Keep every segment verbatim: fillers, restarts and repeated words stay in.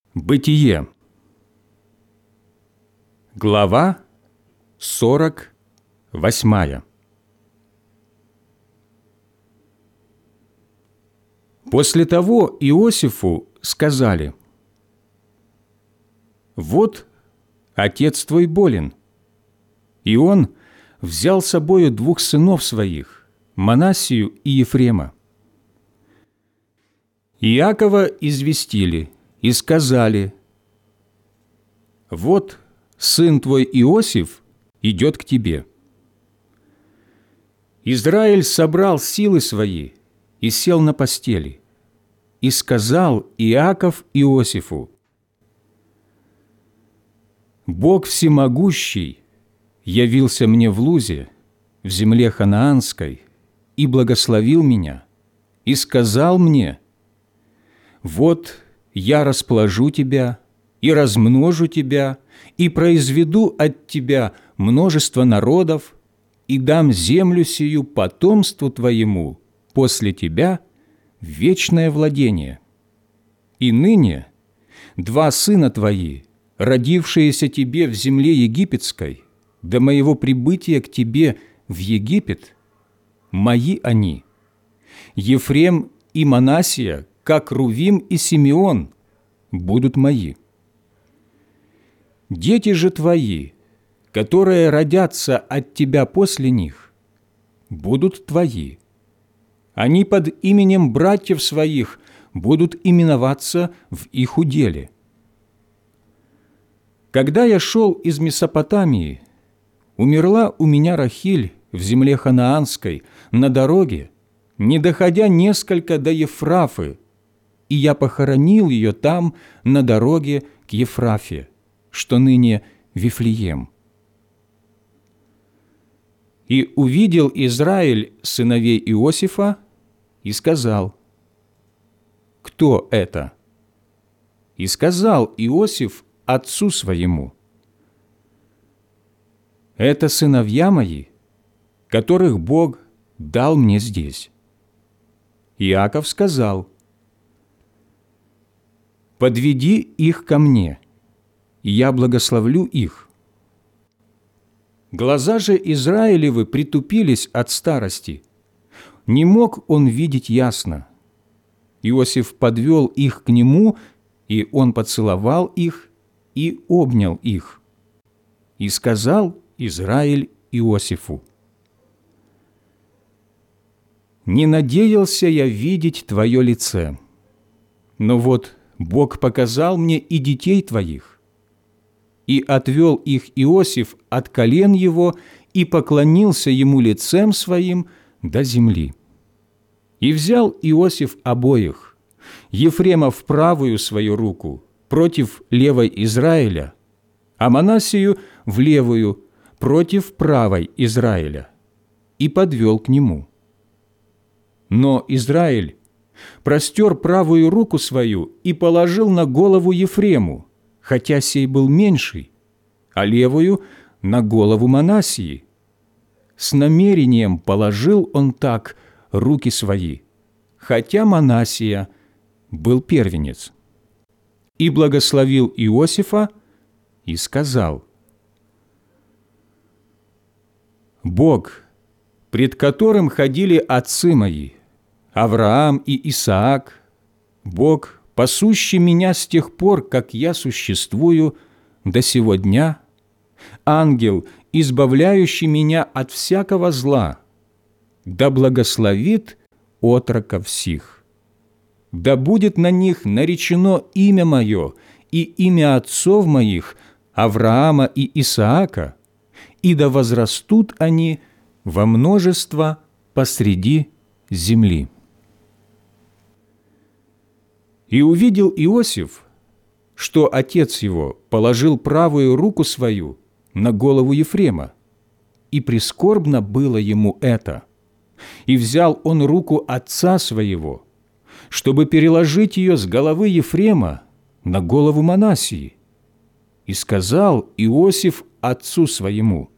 Бытие. Глава сорок восьмая. После того Иосифу сказали: «Вот отец твой болен». И он взял с собою двух сынов своих, Манассию и Ефрема. Иакова известили и сказали: «Вот сын твой Иосиф идет к тебе». Израиль собрал силы свои и сел на постели. И сказал Иаков Иосифу: «Бог всемогущий явился мне в Лузе, в земле ханаанской, и благословил меня, и сказал мне: вот я расположу тебя, и размножу тебя, и произведу от тебя множество народов, и дам землю сию потомству твоему после тебя в вечное владение. И ныне два сына твои, родившиеся тебе в земле египетской, до моего прибытия к тебе в Египет, мои они, Ефрем и Манассия, как Рувим и Симеон, будут мои. Дети же твои, которые родятся от тебя после них, будут твои. Они под именем братьев своих будут именоваться в их уделе. Когда я шел из Месопотамии, умерла у меня Рахиль в земле ханаанской на дороге, не доходя несколько до Ефрафы, и я похоронил ее там, на дороге к Ефрафе, что ныне Вифлеем. И увидел Израиль сыновей Иосифа и сказал: «Кто это?» И сказал Иосиф отцу своему: «Это сыновья мои, которых Бог дал мне здесь». Иаков сказал: «Подведи их ко мне, и я благословлю их». Глаза же Израилевы притупились от старости. Не мог он видеть ясно. Иосиф подвел их к нему, и он поцеловал их и обнял их. И сказал Израиль Иосифу: «Не надеялся я видеть твое лице, но вот Бог показал мне и детей твоих». И отвел их Иосиф от колен его и поклонился ему лицем своим до земли. И взял Иосиф обоих, Ефрема в правую свою руку против левой Израиля, а Манассию в левую против правой Израиля, и подвел к нему. Но Израиль простер правую руку свою и положил на голову Ефрему, хотя сей был меньший, а левую – на голову Манассии. С намерением положил он так руки свои, хотя Манассия был первенец. И благословил Иосифа и сказал: «Бог, пред которым ходили отцы мои, Авраам и Исаак, Бог, пасущий меня с тех пор, как я существую, до сего дня, ангел, избавляющий меня от всякого зла, да благословит отроков сих. Да будет на них наречено имя мое и имя отцов моих, Авраама и Исаака, и да возрастут они во множество посреди земли». И увидел Иосиф, что отец его положил правую руку свою на голову Ефрема, и прискорбно было ему это. И взял он руку отца своего, чтобы переложить ее с головы Ефрема на голову Манассии. И сказал Иосиф отцу своему: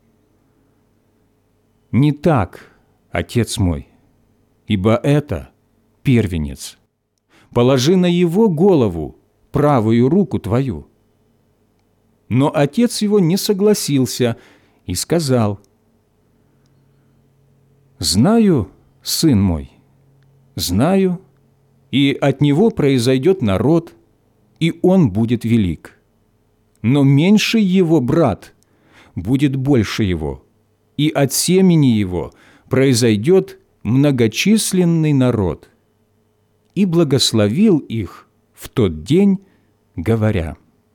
«Не так, отец мой, ибо это первенец. Положи на его голову правую руку твою». Но отец его не согласился и сказал: «Знаю, сын мой, знаю, и от него произойдет народ, и он будет велик. Но меньший его брат будет больше его, и от семени его произойдет многочисленный народ». И благословил их в тот день, говоря: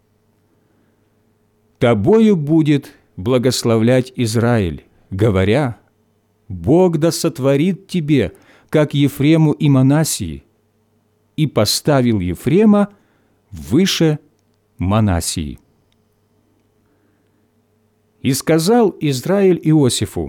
«Тобою будет благословлять Израиль, говоря: Бог да сотворит тебе, как Ефрему и Манассии, и поставил Ефрема выше Манассии». И сказал Израиль Иосифу: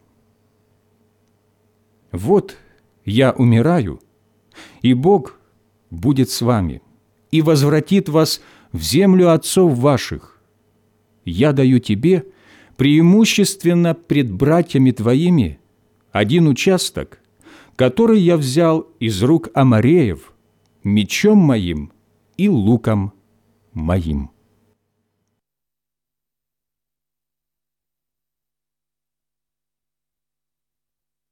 «Вот я умираю, и Бог будет с вами, и возвратит вас в землю отцов ваших. Я даю тебе преимущественно пред братьями твоими один участок, который я взял из рук Амореев, мечом моим и луком моим».